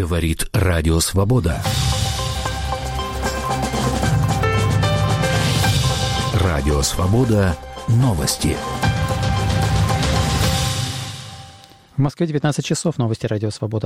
Говорит Радио Свобода. Радио Свобода. Новости. В Москве 19 часов. Новости Радио Свобода.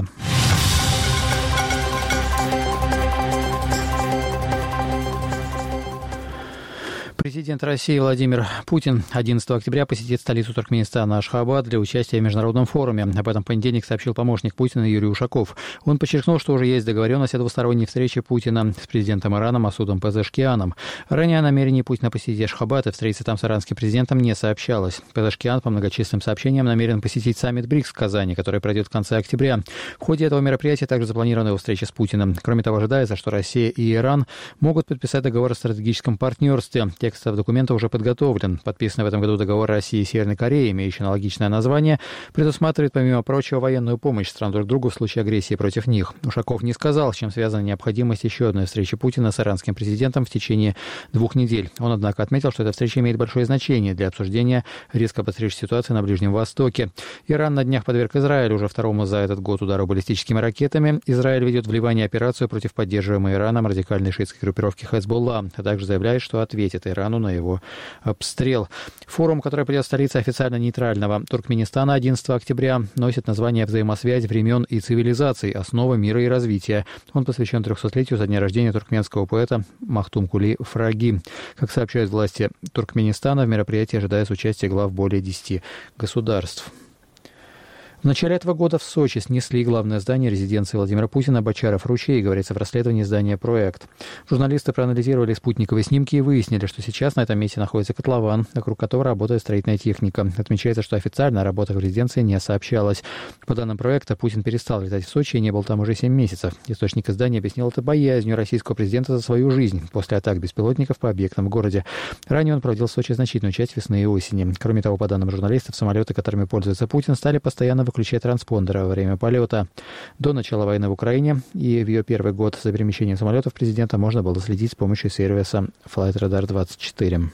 Президент России Владимир Путин 11 октября посетит столицу Туркменистана Ашхабад для участия в международном форуме. Об этом в понедельник сообщил помощник Путина Юрий Ушаков. Он подчеркнул, что уже есть договоренность о двусторонней встрече Путина с президентом Ирана Масудом Пезешкианом. Ранее о намерении Путина посетить Ашхабад и встретиться там с иранским президентом не сообщалось. Пезешкиан по многочисленным сообщениям намерен посетить саммит БРИКС в Казани, который пройдет в конце октября. В ходе этого мероприятия также запланирована его встреча с Путиным. Кроме того, ожидается, что Россия и Иран могут подписать договор о стратегическом партнерстве. Текст документа уже подготовлен. Подписанный в этом году договор России и Северной Кореи, имеющий аналогичное название, предусматривает, помимо прочего, военную помощь стран друг другу в случае агрессии против них. Ушаков не сказал, с чем связана необходимость еще одной встречи Путина с иранским президентом в течение 2 недель. Он, однако, отметил, что эта встреча имеет большое значение для обсуждения резко обострившейся ситуации на Ближнем Востоке. Иран на днях подверг Израиль уже второму за этот год удару баллистическими ракетами. Израиль ведет в Ливане операцию против поддерживаемой Ираном радикальной шиитской группировки Хезболла, а также заявляет, что ответит Ирану на его обстрел. Форум, который придет в столице официально нейтрального Туркменистана 11 октября, носит название «Взаимосвязь времен и цивилизаций. Основа мира и развития». Он посвящен 300-летию со дня рождения туркменского поэта Махтумкули Фраги. Как сообщают власти Туркменистана, в мероприятии ожидается участие глав более 10 государств. В начале этого года в Сочи снесли главное здание резиденции Владимира Путина Бочаров-Ручей, говорится в расследовании издания «Проект». Журналисты проанализировали спутниковые снимки и выяснили, что сейчас на этом месте находится котлован, вокруг которого работает строительная техника. Отмечается, что официально о работах в резиденции не сообщалось. По данным «Проекта», Путин перестал летать в Сочи и не был там уже 7 месяцев. Источник издания объяснил это боязнью российского президента за свою жизнь после атак беспилотников по объектам в городе. Ранее он проводил в Сочи значительную часть весны и осени. Кроме того, по данным журналистов, самолеты, которыми пользуется Путин, стали постоянно выключать транспондеры во время полета. До начала войны в Украине и в ее первый год за перемещением самолетов президента можно было следить с помощью сервиса Flightradar 24.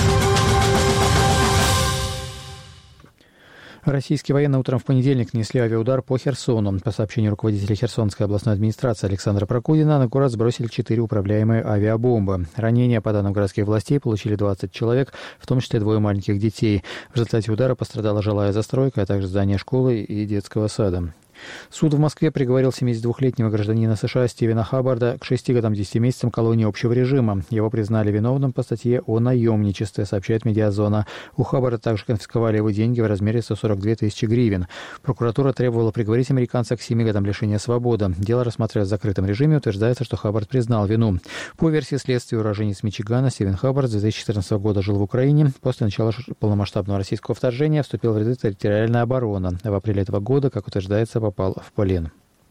Российские военные утром в понедельник нанесли авиаудар по Херсону. По сообщению руководителя Херсонской областной администрации Александра Прокудина, на город сбросили 4 управляемые авиабомбы. Ранения, по данным городских властей, получили 20 человек, в том числе 2 маленьких детей. В результате удара пострадала жилая застройка, а также здание школы и детского сада. Суд в Москве приговорил 72-летнего гражданина США Стивена Хаббарда к 6 годам 10 месяцам колонии общего режима. Его признали виновным по статье о наемничестве, сообщает «Медиазона». У Хаббарда также конфисковали его деньги в размере 142 тысячи гривен. Прокуратура требовала приговорить американца к 7 годам лишения свободы. Дело рассматривают в закрытом режиме. Утверждается, что Хаббард признал вину. По версии следствия, уроженец Мичигана Стивен Хаббард с 2014 года жил в Украине. После начала полномасштабного российского вторжения вступил в ряды территориальной обороны. В апреле этого года, как утверждается, попал в плен.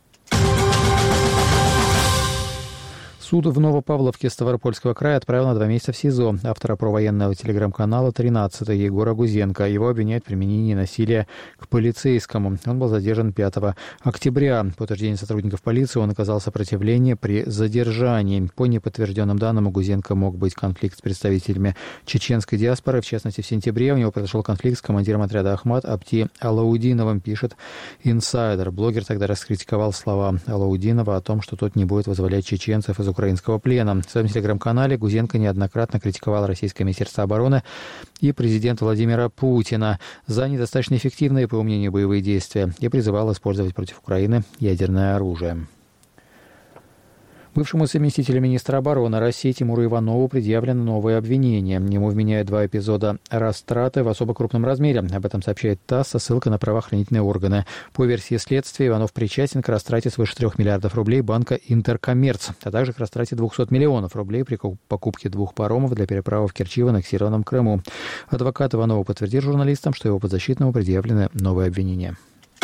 Суд в Новопавловке Ставропольского края отправил на 2 месяца в СИЗО автора провоенного телеграм-канала «13» Егора Гузенко. Его обвиняют в применении насилия к полицейскому. Он был задержан 5 октября. По утверждению сотрудников полиции, он оказал сопротивление при задержании. По неподтвержденным данным, у Гузенко мог быть конфликт с представителями чеченской диаспоры. В частности, в сентябре у него произошел конфликт с командиром отряда Ахмат Апти Алаудиновым, пишет «Инсайдер». Блогер тогда раскритиковал слова Алаудинова о том, что тот не будет вызволять чеченцев из украинского плена. В своем телеграм-канале Гузенко неоднократно критиковал Российское министерство обороны и президента Владимира Путина за недостаточно эффективные, по его мнению, боевые действия и призывал использовать против Украины ядерное оружие. Бывшему заместителю министра обороны России Тимуру Иванову предъявлено новое обвинение. Ему вменяют 2 эпизода растраты в особо крупном размере. Об этом сообщает ТАСС со ссылкой на правоохранительные органы. По версии следствия, Иванов причастен к растрате свыше 3 миллиардов рублей банка «Интеркоммерц», а также к растрате 200 миллионов рублей при покупке 2 паромов для переправы в Керчи в аннексированном Крыму. Адвокат Иванова подтвердил журналистам, что его подзащитному предъявлены новые обвинения.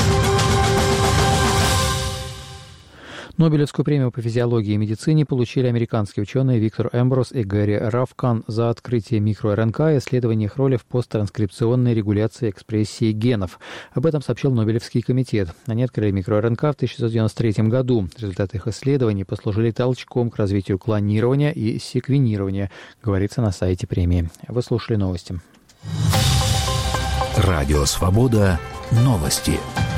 Нобелевскую премию по физиологии и медицине получили американские ученые Виктор Эмброс и Гэри Равкан за открытие микро-РНК и исследование их роли в посттранскрипционной регуляции экспрессии генов. Об этом сообщил Нобелевский комитет. Они открыли микро-РНК в 1993 году. Результаты их исследований послужили толчком к развитию клонирования и секвенирования, говорится на сайте премии. Вы слушали новости. Радио «Свобода». Новости.